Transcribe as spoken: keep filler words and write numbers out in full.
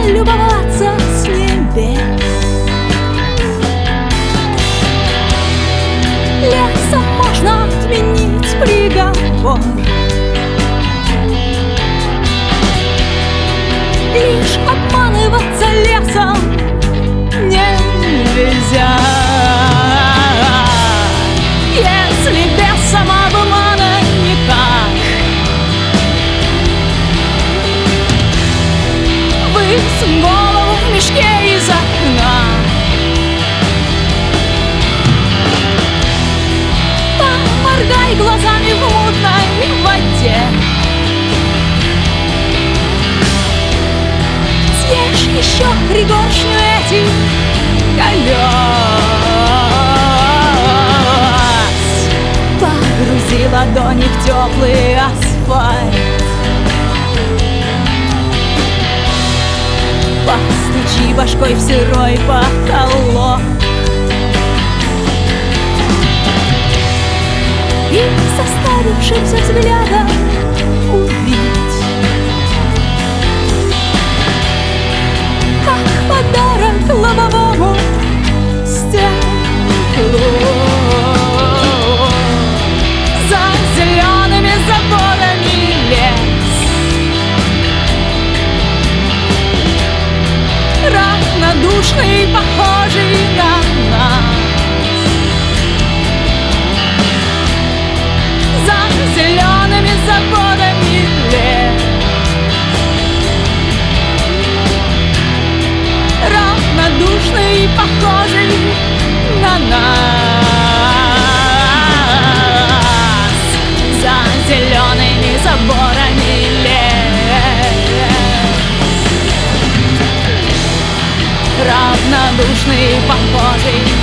любоваться с небес. Лесом можно отменить приговор, лишь обманываться лесом нельзя. Если без самообмана никак, высунь голову в мешке из окна, поморгай глазами в мутной воде, съешь еще пригоршню этих колес. Погрузи ладони в теплый асфальт, постучи башкой в сырой потолок и составившимся взглядом увидь, как подарок лобовому стеклу за зелеными заборами лес равнодушный, похожий на нас. За зелеными заборами лес равнодушный, похожий на нас. За зелеными заборами лес равнодушный, похожий